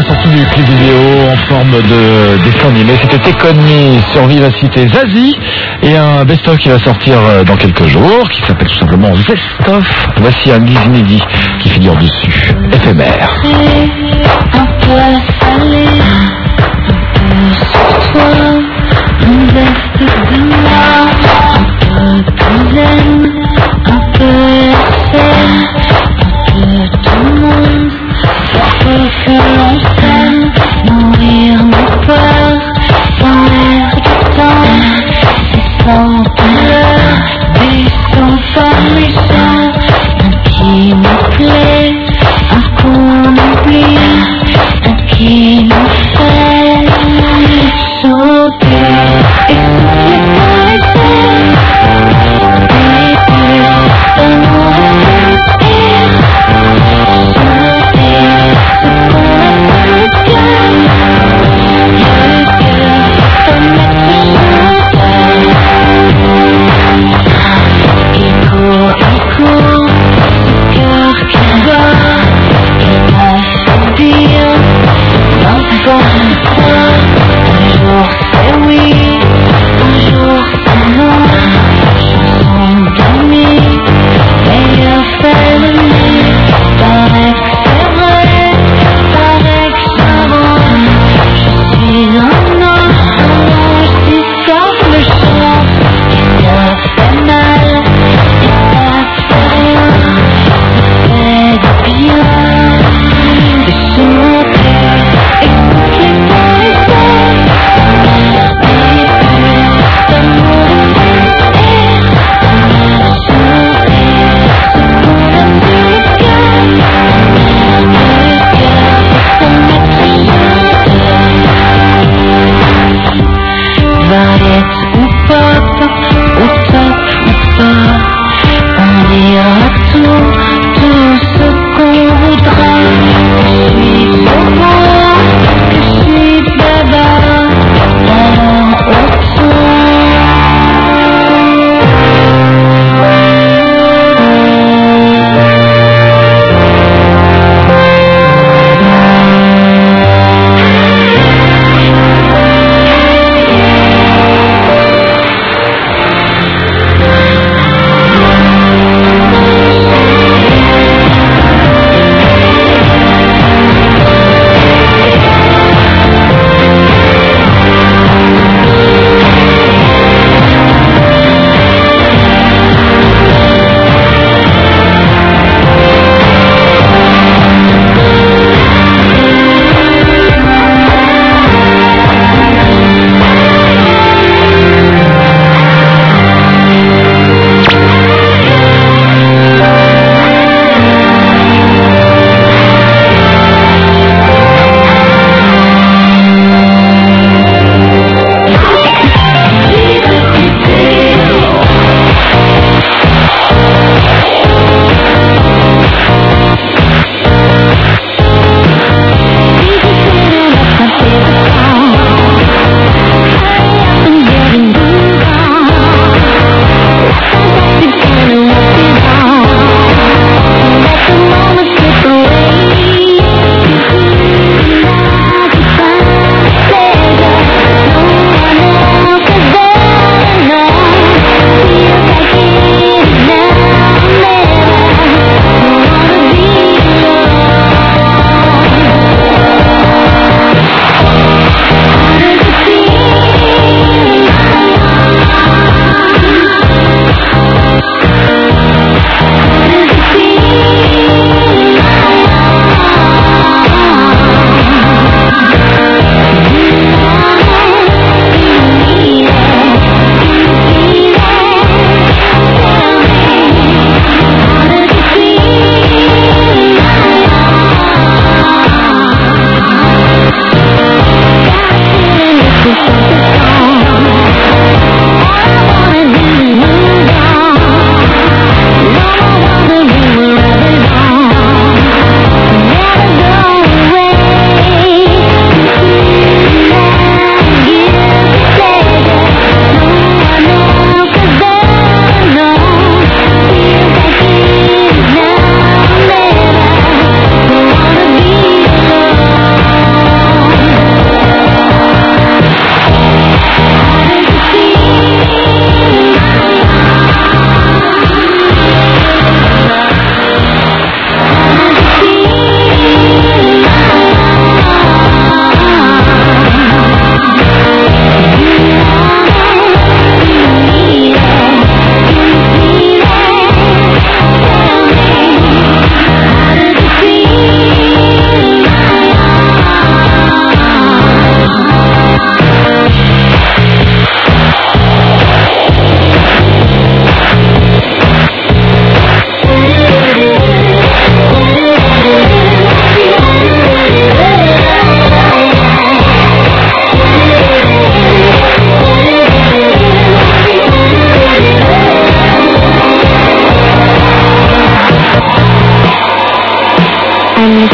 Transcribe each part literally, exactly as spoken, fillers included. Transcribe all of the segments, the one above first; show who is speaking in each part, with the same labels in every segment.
Speaker 1: la sortie du clip vidéo en forme de dessin animé. C'était Tekoni sur Vivacité Zazie et un best-of qui va sortir dans quelques jours qui s'appelle tout simplement Zest-of. Voici un inédit qui figure dessus. Éphémère.
Speaker 2: Un peu salé, un peu sur toi, une veste de moi, un peu douzaine, un peu scène, un peu tout le monde. Il faut que l'on s'aime, nourrir nos peurs, sans l'air du temps, c'est sans douleur, et sans permission, un qui nous plaît, un qu'on oublie, un qui nous fait nous sauter et souffler.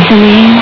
Speaker 2: Celine.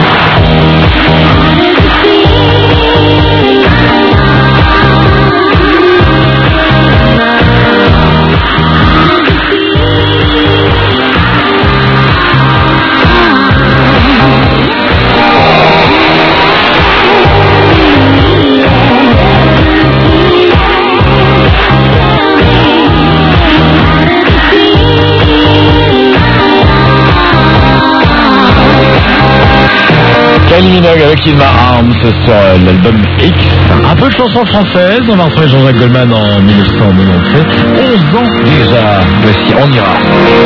Speaker 1: Kylie Minogue avec In My Arms sur l'album X. Un peu de chanson française, on va retrouver Jean-Jacques Goldman en mille neuf cent quatre-vingt-dix-sept. onze ans déjà, voici On ira.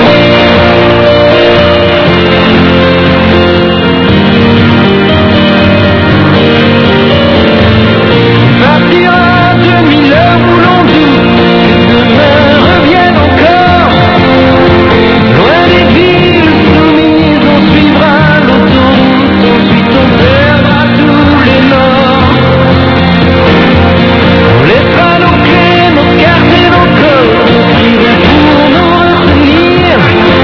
Speaker 3: Partira de mille heures où l'on dit que demain revienne encore. Loin des villes soumises, on suivra l'autoroute, ensuite on perdra tous les morts. On laissera nos clés, nos cartes et nos codes, nos prières pour nous retenir.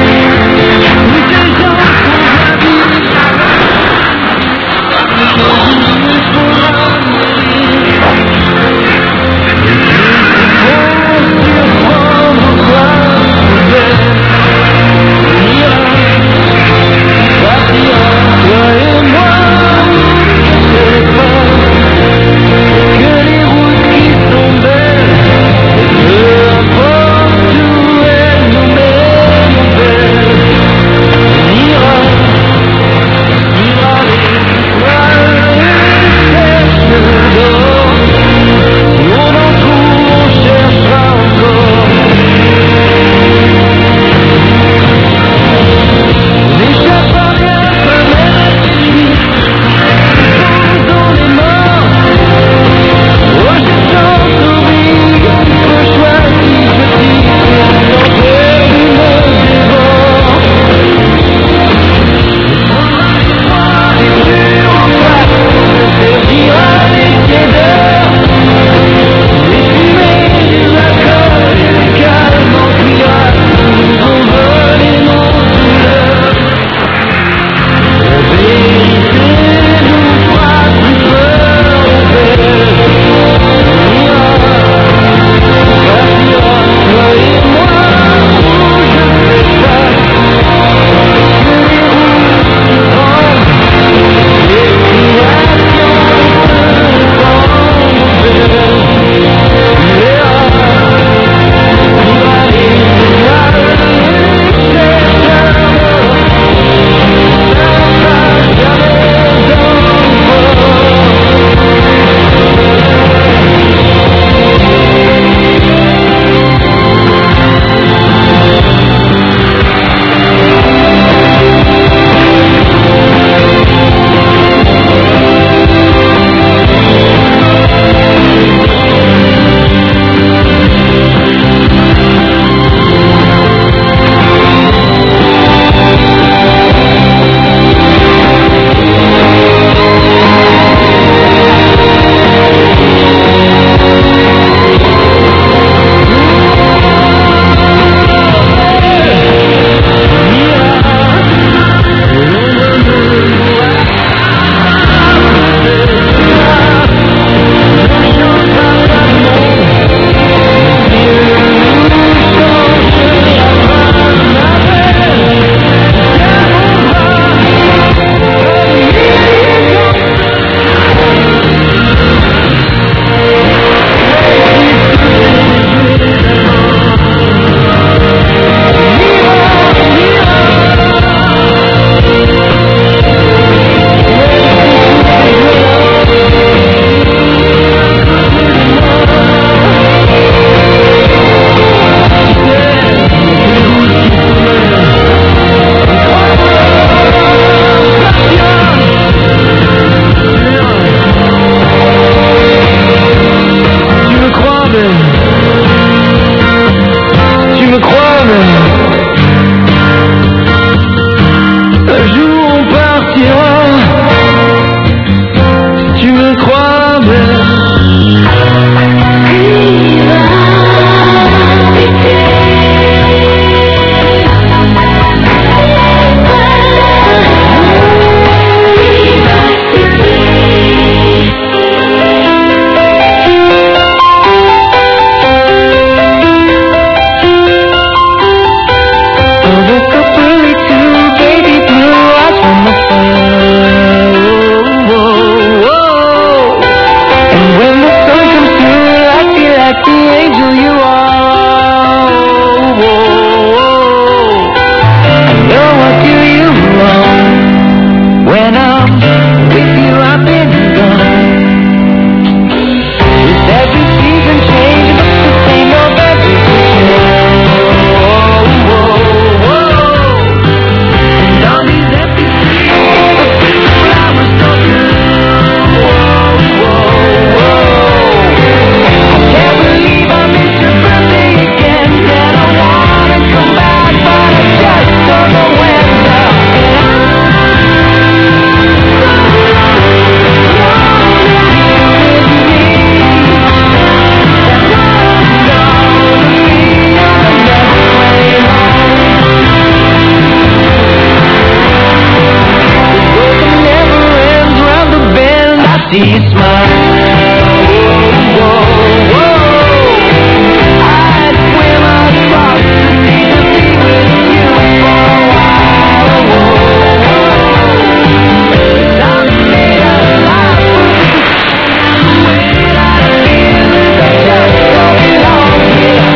Speaker 3: see you smile. Whoa, whoa. I'd swim across the sea to be with you for a while. Whoa, whoa. I'm made of life. The way that I feel is I just don't belong here.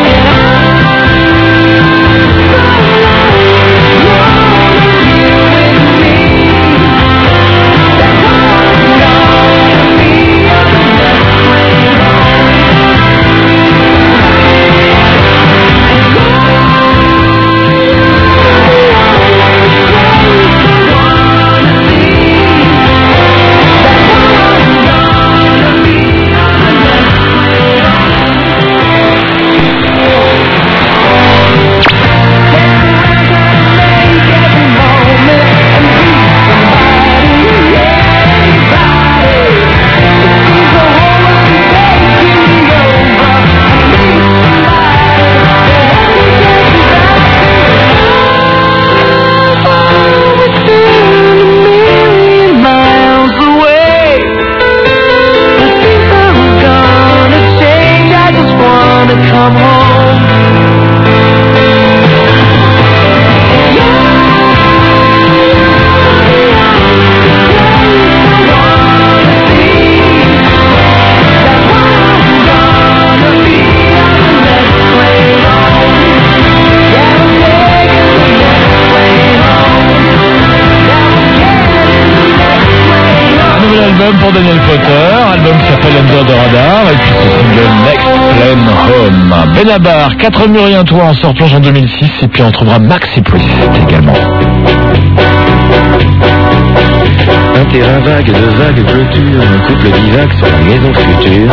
Speaker 3: Come home.
Speaker 1: Album pour Daniel Potter, album qui s'appelle Under the Radar, et puis ce single Next Plane Home. Benabar, quatre murs et un toit en sort plonge en deux mille six, et puis on trouvera Max et Polycette également.
Speaker 4: Un terrain vague de vagues clôtures, un couple divague sur la maison future.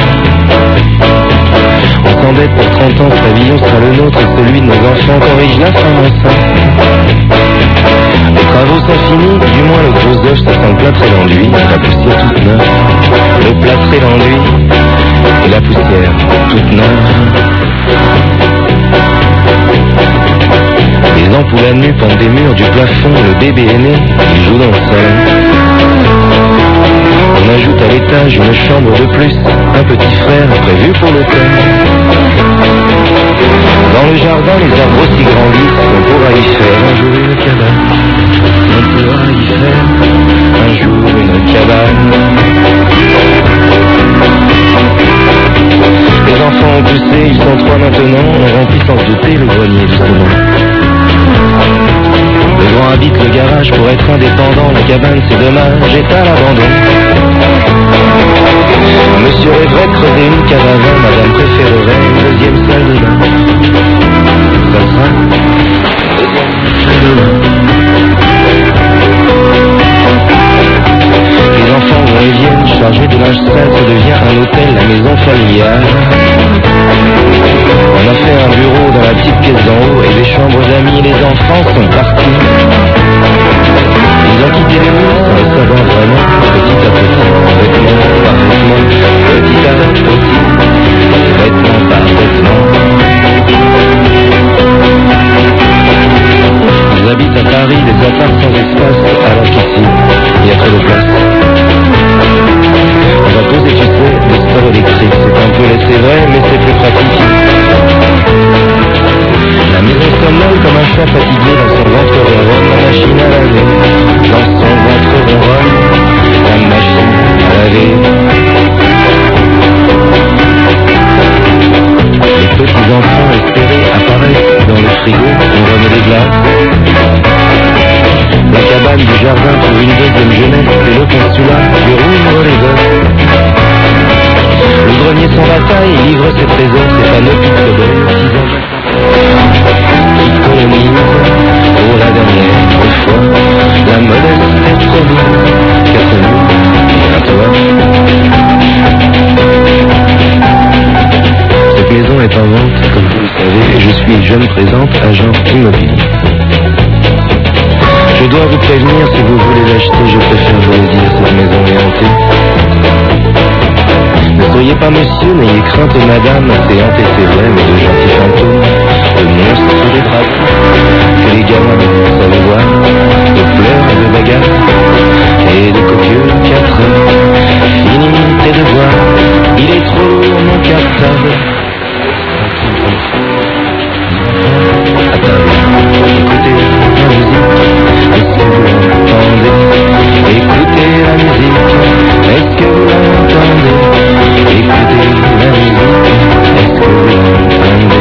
Speaker 4: On s'embête pour trente ans, ce pavillon sera le nôtre et celui de nos enfants, corrige la femme enceinte. Les travaux sont finis, du moins le gros œuf, ça sent le plâtré d'enduit, la poussière toute neuve. Le plâtré d'enduit et la poussière toute neuve. Les ampoules à nu pendent des murs du plafond, le bébé est né, il joue dans le salon. On ajoute à l'étage une chambre de plus, un petit frère prévu pour l'automne. Dans le jardin, les arbres aussi grandissent, on pourra y faire un jour une cabane. On pourra y faire un jour une cabane. Les enfants ont poussé, ils sont trois maintenant, on remplit sans se douter le grenier du salon. Le grand habite le garage pour être indépendant, la cabane c'est dommage, est à l'abandon. Monsieur rêverait de creuser une caravane, madame préférerait une deuxième salle de bain. Ça sera une deuxième salle de bain. Les enfants vont et viennent, chargés de linge sale, ça devient un hôtel, la maison familiale. On a fait un bureau dans la petite pièce d'en haut et les chambres d'amis, les enfants sont partis. Ils ont quitté les murs sans le savoir vraiment, petit à petit, vêtement par vêtement, petit à petit, vêtement par vêtement. Ils habitent à Paris des apparts sans espace, alors qu'ici, il y a trop de place. On va poser, tu sais, des stores électriques, c'est un peu laissé vrai, mais c'est plus pratique. La maison somnole comme un chat fatigué dans son ventre ronronne, la machine à laver. Dans son ventre ronronne, la machine à laver. Les petits enfants espérés apparaissent dans le frigo, on remet des glaces. La cabane du jardin trouve une deuxième jeunesse, c'est le consulat qui rouvre les gosses. Le grenier sans bataille, il livre ses trésors, c'est un opique de belle, six ans qui colonise pour la dernière fois la modeste province quatre mille et un toit. Cette maison est en vente, comme vous le savez, et je suis jeune présente, agent immobilier. Je dois vous prévenir, si vous voulez l'acheter, je préfère vous le dire, cette maison est hantée. Ne soyez pas monsieur, n'ayez crainte madame, c'est hanté c'est vrai, mais de gentils fantômes, de monstres sous les draps, que les gamins savent voir, de pleurs et de bagarres, et de copieux quatre heures, fini table. À table, écoutez la musique. Est-ce que vous l'entendez? Écoutez la musique. Est-ce que vous l'entendez? Écoutez la musique. Est-ce que vous l'entendez?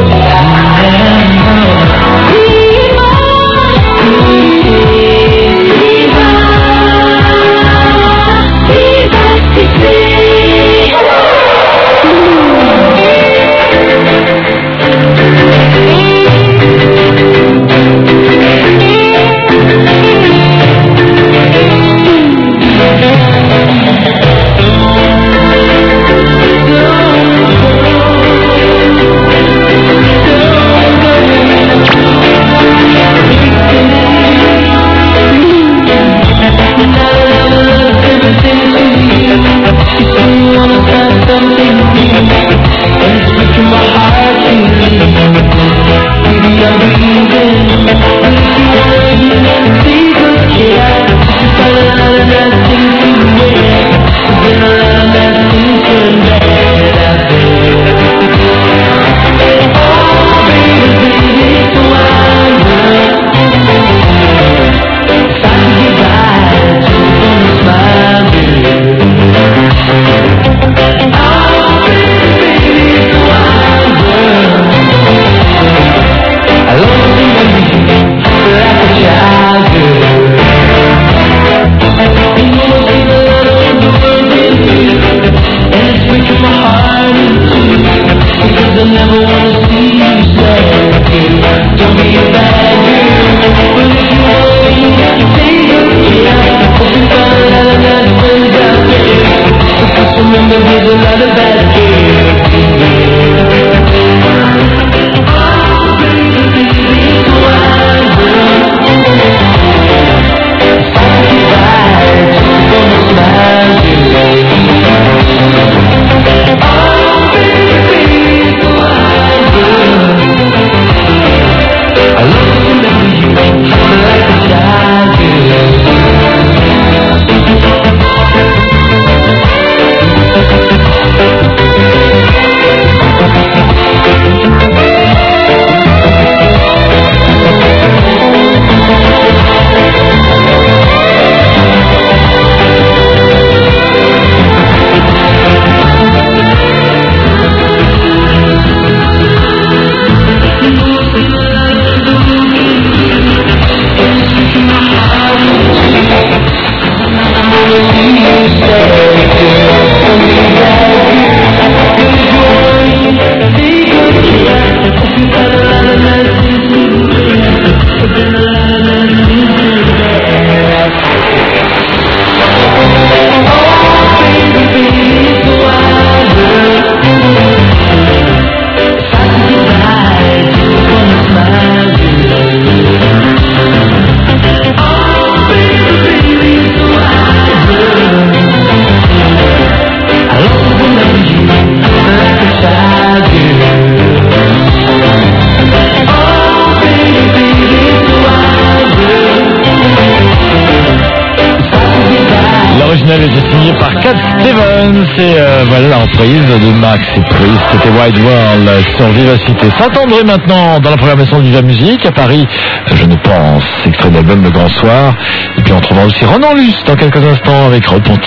Speaker 1: Était signé par Cat Stevens et euh, voilà la reprise de Max et Priest. C'était Wide World sur Vivacité. Saint-André maintenant dans la programmation de Viva Musique. À Paris, je ne pense, extrait de l'album Le Grand Soir. Et puis on trouvera aussi Ronan Luce dans quelques instants avec Repenti.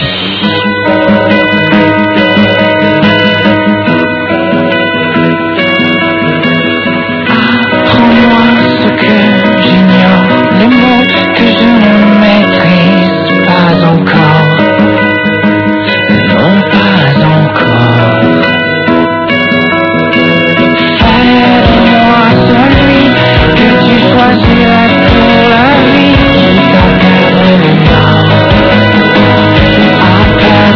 Speaker 3: Apprends-moi ce que j'ignore, les mots que je ne maîtrise pas encore. Non, pas encore. Fais-moi celui que tu choisirais pour la vie, quitte à perdre le nord, à perdre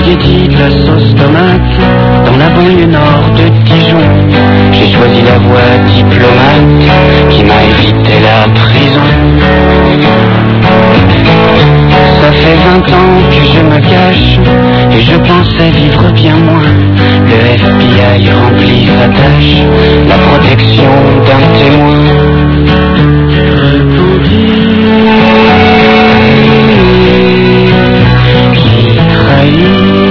Speaker 5: spaghettis, de la sauce tomate, dans la banlieue nord de Dijon. J'ai choisi la voie diplomate, qui m'a évité la prison. Ça fait vingt ans que je me cache, et je pensais vivre bien moins. Le F B I remplit sa tâche, la protection d'un témoin. Repenti, j'ai trahi.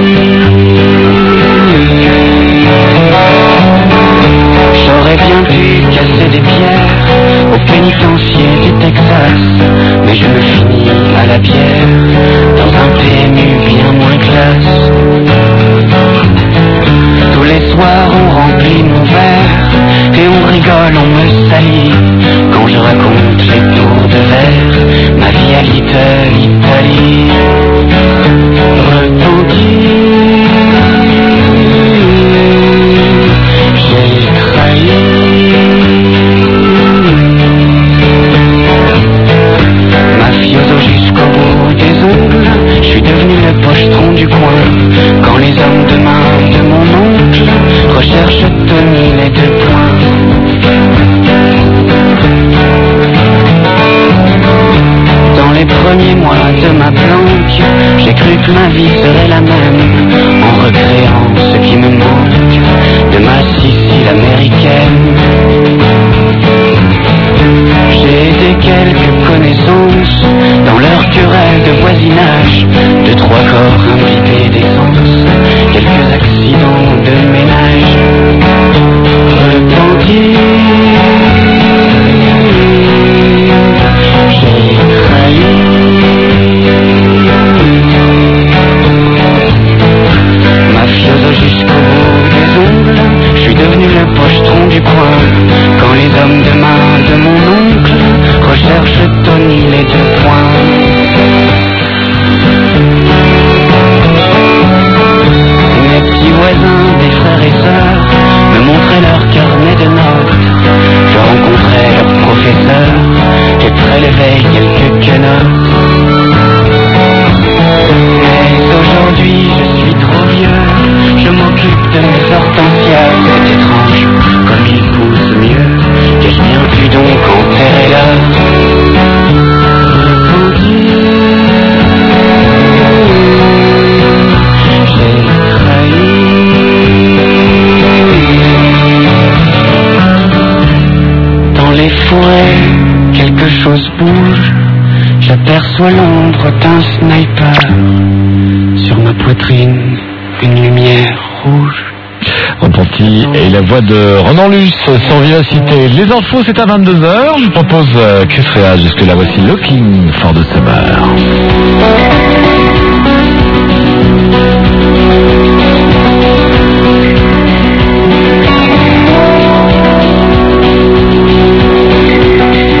Speaker 5: J'aurais bien pu casser des pierres au pénitencier du Texas, mais je me finis à la bière dans un P M U bien moins classe. Tous les soirs on remplit mon verre et on rigole, on me salit quand je raconte les tours de verre, ma vie à Little Italy. Repenti, j'ai trahi. Mafioso jusqu'au bout des ongles, je suis devenu le pochetron du coin. Quand les hommes de main de mon oncle recherchent Tony les deux points. Dans les premiers mois de ma planque, j'ai cru que ma vie serait la même, en recréant ce qui me manque de ma Sicile américaine. J'ai aidé quelques connaissances dans leur querelle de voisinage, deux, trois corps imbibés d'essence, quelques accidents de ménage. Repenti, j'ai trahi. Mafioso jusqu'au bout des ongles, je suis devenu le pochetron du coin. Quand les hommes de main de mon oncle recherchent Tony les deux points. Mes petits voisins, des frères et sœurs, me montraient leur carnet de notes. Je rencontrais leur professeur et prélevais quelques quenottes. Mais aujourd'hui je suis trop vieux, je m'occupe de mes hortensias. C'est étrange comme ils poussent mieux, qu'ai-je bien pu donc enterrer là. Repenti, j'ai trahi. Dans les forêts, quelque chose bouge, j'aperçois l'ombre d'un sniper. Sur ma poitrine, une lumière rouge.
Speaker 1: Repenti et la voix de Ronan Luce sans vivacité. Les infos, c'est à vingt-deux heures. Je vous propose euh, Chris Rea jusque là. Voici Looking for the Summer.